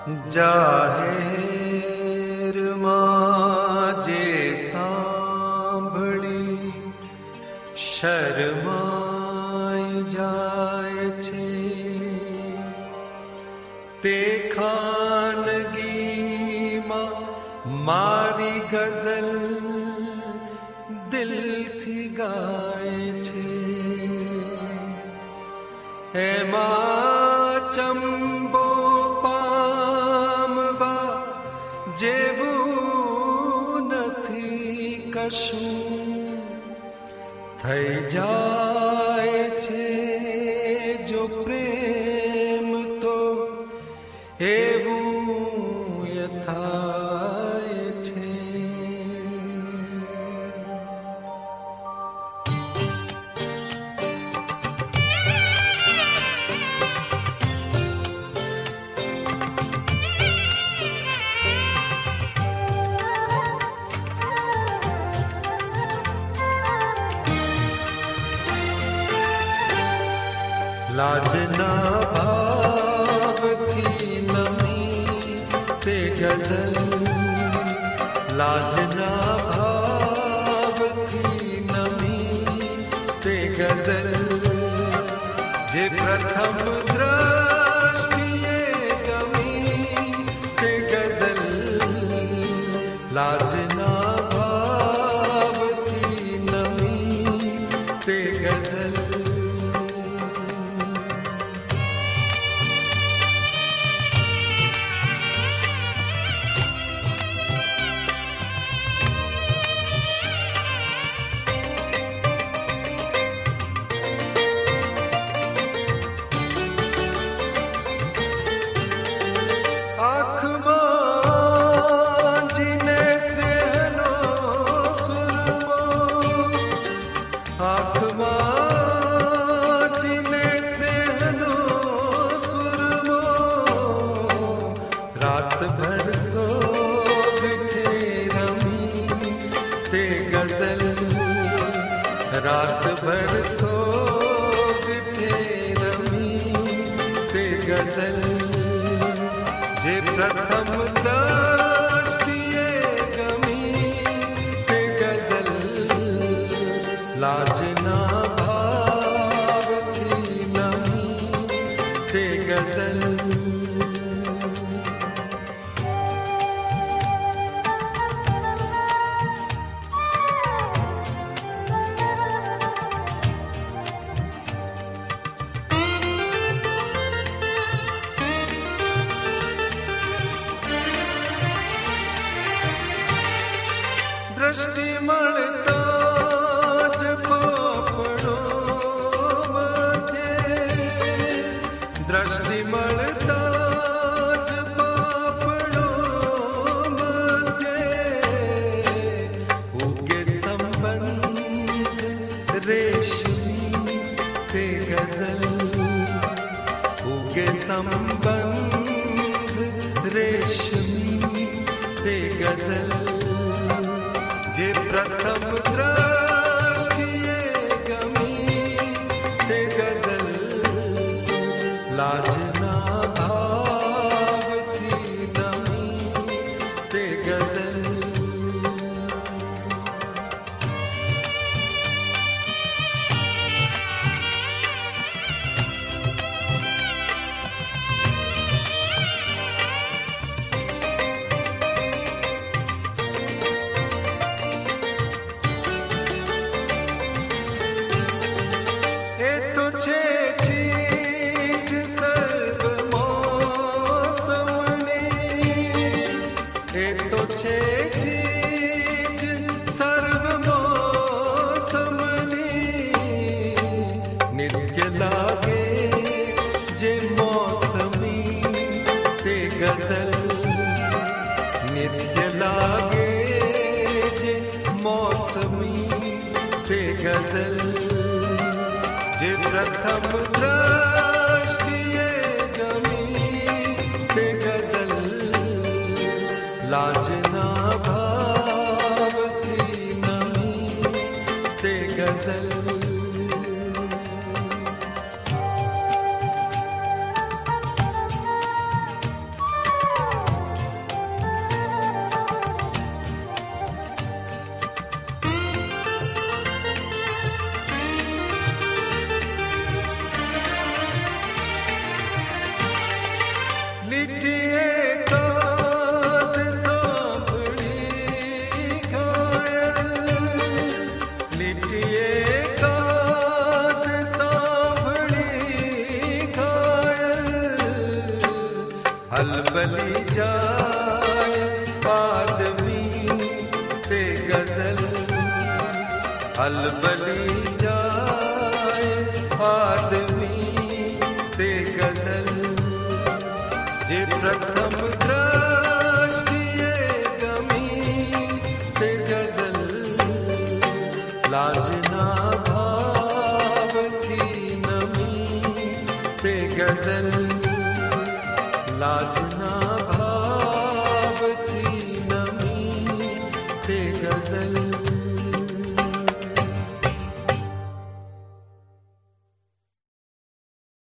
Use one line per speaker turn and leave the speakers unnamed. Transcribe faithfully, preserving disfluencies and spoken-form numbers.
જાહેર માજે સાંભળી શરમાઈ જાય છે, તે ખાનગીમાં મારી ગઝલ દિલથી ગાય છે, એમાં ચંબો પામવા જેવું નથી કશું, થઈ જાય છે જો પ્રેમ તો એવું યથાય છે. લાજના ભાવથી નમી તે ગઝલ, લાજના ભાવથી નમી તે ગઝલ, જે પ્રથમ દ્રષ્ટિએ ગમી તે ગઝલ, લાજના ભાવથી નમી તે ગઝલ. रात भर सोगठे रमी ते गजल, जे प्रथम दृष्टिए गमी ते गजल, लाजना भावथी नमी ते गजल. दृष्टि મળતા જ પાપણો મધ્યે, દૃષ્ટિ મળતા જ પાપણો મધ્યે, ઉગે સંબંધ રેશમી તે ગઝલ, ઉગે સંબંધ રેશમી તે ગઝલ, જે પ્રથમ દ્રષ્ટિએ ગમી તે ગઝલ, લાજના ભાવથી નમી તે ગઝલ. नित्य लागे जे मौसमी ते गजल, नित्य लागे जे मौसमी ते गजल, जे प्रथम दृष्टिए गमी ते गजल, लाजना भावथी नमी ते गजल. अलबली जाए आदमी ते गजल, अलबली जाए आदमी ते गजल। जे प्रथम दृष्टिए गमी ते गजल, लाजना भाव थी नमी ते गजल, लाजना भाव थी नमी ते गजल।